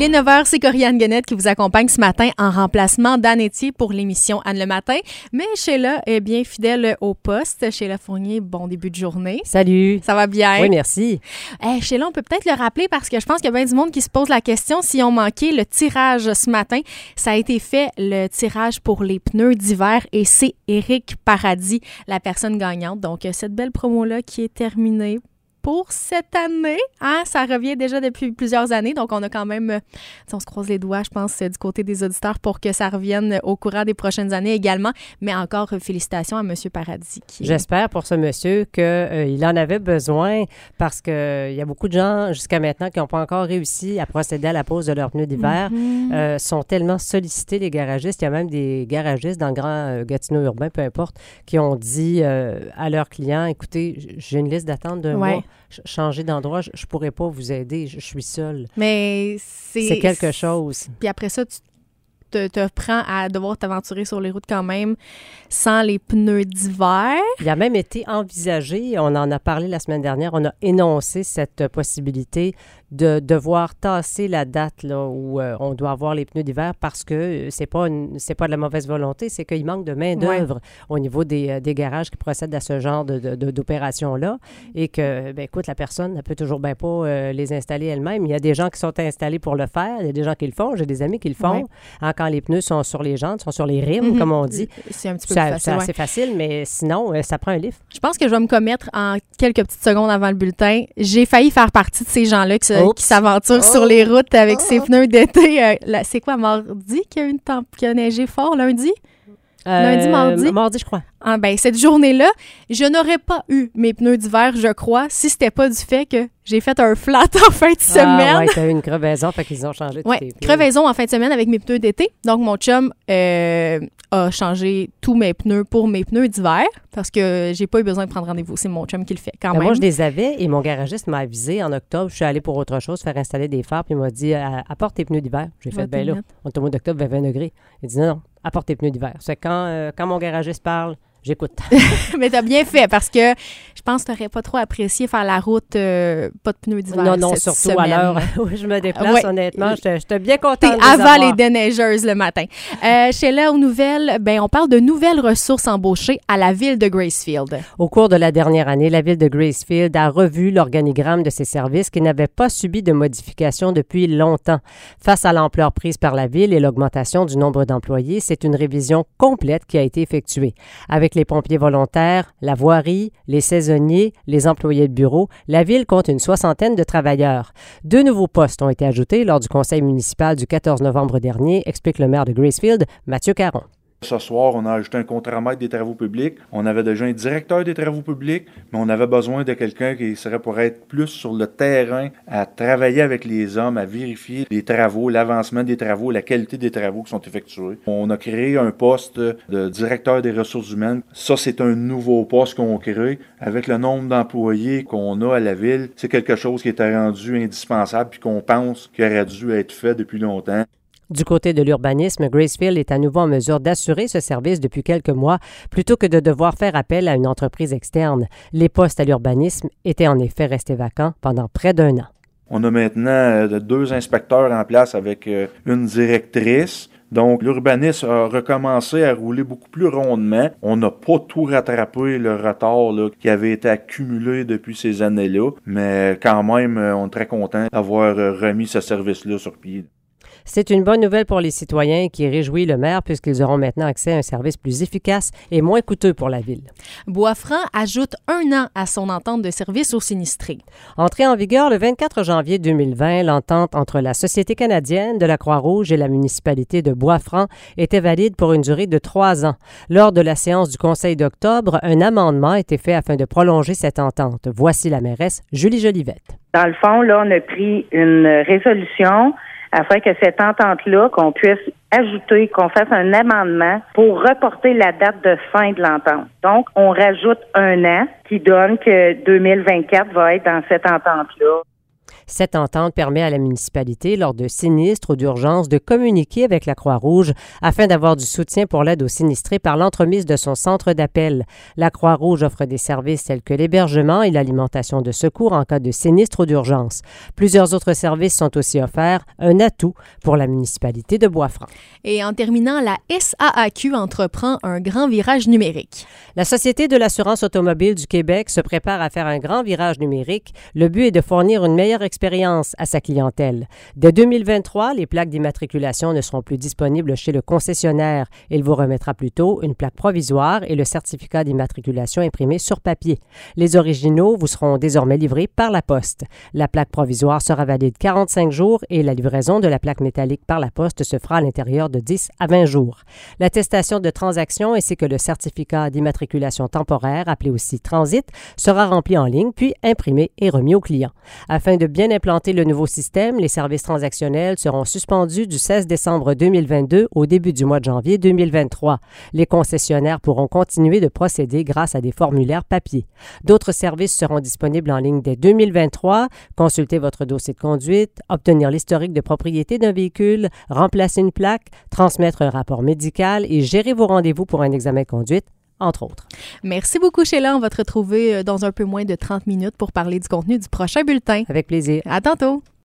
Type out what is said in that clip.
Il est 9h, c'est Corianne Guenette qui vous accompagne ce matin en remplacement d'Anne Etier pour l'émission Anne le matin. Mais Sheila est bien fidèle au poste. Sheila Fournier, bon début de journée. Salut. Ça va bien? Oui, merci. Sheila, on peut peut-être le rappeler parce que je pense qu'il y a bien du monde qui se pose la question si on manquait le tirage ce matin. Ça a été fait, le tirage pour les pneus d'hiver et c'est Éric Paradis, la personne gagnante. Donc, cette belle promo-là qui est terminée pour cette année. Hein? Ça revient déjà depuis plusieurs années, donc on a quand même, on se croise les doigts, je pense, du côté des auditeurs pour que ça revienne au courant des prochaines années également. Mais encore, félicitations à M. Paradis. J'espère pour ce monsieur qu'il en avait besoin parce qu'il y a beaucoup de gens jusqu'à maintenant qui n'ont pas encore réussi à procéder à la pose de leurs pneus d'hiver. Sont tellement sollicités, les garagistes. Il y a même des garagistes dans le Grand Gatineau urbain, peu importe, qui ont dit à leurs clients, écoutez, j'ai une liste d'attente d'un mois. Changer d'endroit, je ne pourrais pas vous aider, je suis seule. Mais c'est quelque chose. Puis après ça, tu te prends à devoir t'aventurer sur les routes quand même sans les pneus d'hiver. Il a même été envisagé, on en a parlé la semaine dernière, on a énoncé cette possibilité de devoir tasser la date là, où on doit avoir les pneus d'hiver parce que c'est pas de la mauvaise volonté, c'est qu'il manque de main-d'œuvre au niveau des garages qui procèdent à ce genre d'opération-là et que, écoute, la personne ne peut toujours bien pas les installer elle-même. Il y a des gens qui sont installés pour le faire, il y a des gens qui le font, j'ai des amis qui le font. Hein, quand les pneus sont sur les jantes, sont sur les rimes, comme on dit. C'est un petit peu plus facile. C'est assez facile, mais sinon, ça prend un lift. Je pense que je vais me commettre en quelques petites secondes avant le bulletin. J'ai failli faire partie de ces gens-là qui s'aventurent sur les routes avec ces pneus d'été. C'est quoi, mardi qu'il y a neigé fort, lundi? Lundi, mardi? Mardi, je crois. Ah, cette journée-là, je n'aurais pas eu mes pneus d'hiver, je crois, si c'était pas du fait que j'ai fait un flat en fin de semaine. Oui, t'as eu une crevaison, fait qu'ils ont changé tous tes pneus. Crevaison en fin de semaine avec mes pneus d'été. Donc, mon chum a changé tous mes pneus pour mes pneus d'hiver parce que j'ai pas eu besoin de prendre rendez-vous. C'est mon chum qui le fait quand même. Moi, je les avais et mon garagiste m'a avisé en octobre. Je suis allée pour autre chose, faire installer des phares, puis il m'a dit apporte tes pneus d'hiver. J'ai fait là. On est au mois d'octobre, 20 degrés. Il dit non, apporte tes pneus d'hiver. C'est quand mon garagiste parle, j'écoute. Mais t'as bien fait parce que je pense que t'aurais pas trop apprécié faire la route pas de pneus d'hiver. Non, cette surtout semaine. À l'heure où je me déplace, honnêtement. J'étais bien contente de les avant avoir. les déneigeuses le matin. Sheila, aux nouvelles, on parle de nouvelles ressources embauchées à la ville de Gracefield. Au cours de la dernière année, la ville de Gracefield a revu l'organigramme de ses services qui n'avaient pas subi de modifications depuis longtemps. Face à l'ampleur prise par la ville et l'augmentation du nombre d'employés, c'est une révision complète qui a été effectuée. Avec les pompiers volontaires, la voirie, les saisonniers, les employés de bureau, la ville compte une 60aine de travailleurs. 2 nouveaux postes ont été ajoutés lors du conseil municipal du 14 novembre dernier, explique le maire de Gracefield, Mathieu Caron. Ce soir, on a ajouté un contre-maître des travaux publics. On avait déjà un directeur des travaux publics, mais on avait besoin de quelqu'un qui serait pour être plus sur le terrain, à travailler avec les hommes, à vérifier les travaux, l'avancement des travaux, la qualité des travaux qui sont effectués. On a créé un poste de directeur des ressources humaines. Ça, c'est un nouveau poste qu'on crée. Avec le nombre d'employés qu'on a à la ville, c'est quelque chose qui était rendu indispensable puis qu'on pense qu'il aurait dû être fait depuis longtemps. Du côté de l'urbanisme, Gracefield est à nouveau en mesure d'assurer ce service depuis quelques mois plutôt que de devoir faire appel à une entreprise externe. Les postes à l'urbanisme étaient en effet restés vacants pendant près d'1 an. On a maintenant 2 inspecteurs en place avec une directrice. Donc, l'urbanisme a recommencé à rouler beaucoup plus rondement. On n'a pas tout rattrapé le retard qui avait été accumulé depuis ces années-là, mais quand même, on est très content d'avoir remis ce service-là sur pied. C'est une bonne nouvelle pour les citoyens qui réjouit le maire puisqu'ils auront maintenant accès à un service plus efficace et moins coûteux pour la ville. Bois-Franc ajoute 1 an à son entente de service aux sinistrés. Entrée en vigueur le 24 janvier 2020, l'entente entre la Société canadienne de la Croix-Rouge et la municipalité de Bois-Franc était valide pour une durée de 3 ans. Lors de la séance du Conseil d'octobre, un amendement a été fait afin de prolonger cette entente. Voici la mairesse Julie Jolivette. Dans le fond, là, on a pris une résolution afin que cette entente-là, qu'on puisse ajouter, qu'on fasse un amendement pour reporter la date de fin de l'entente. Donc, on rajoute 1 an qui donne que 2024 va être dans cette entente-là. Cette entente permet à la municipalité, lors de sinistres ou d'urgence, de communiquer avec la Croix-Rouge afin d'avoir du soutien pour l'aide aux sinistrés par l'entremise de son centre d'appel. La Croix-Rouge offre des services tels que l'hébergement et l'alimentation de secours en cas de sinistre ou d'urgence. Plusieurs autres services sont aussi offerts, un atout pour la municipalité de Bois-Franc. Et en terminant, la SAAQ entreprend un grand virage numérique. La Société de l'assurance automobile du Québec se prépare à faire un grand virage numérique. Le but est de fournir une meilleure expérience à sa clientèle. Dès 2023, les plaques d'immatriculation ne seront plus disponibles chez le concessionnaire. Il vous remettra plutôt une plaque provisoire et le certificat d'immatriculation imprimé sur papier. Les originaux vous seront désormais livrés par la poste. La plaque provisoire sera valide 45 jours et la livraison de la plaque métallique par la poste se fera à l'intérieur de 10 à 20 jours. L'attestation de transaction ainsi que le certificat d'immatriculation temporaire, appelé aussi transit, sera rempli en ligne puis imprimé et remis au client. Afin de bien implanter le nouveau système, les services transactionnels seront suspendus du 16 décembre 2022 au début du mois de janvier 2023. Les concessionnaires pourront continuer de procéder grâce à des formulaires papier. D'autres services seront disponibles en ligne dès 2023. Consulter votre dossier de conduite, obtenir l'historique de propriété d'un véhicule, remplacer une plaque, transmettre un rapport médical et gérer vos rendez-vous pour un examen de conduite, entre autres. Merci beaucoup, Sheila. On va te retrouver dans un peu moins de 30 minutes pour parler du contenu du prochain bulletin. Avec plaisir. À tantôt.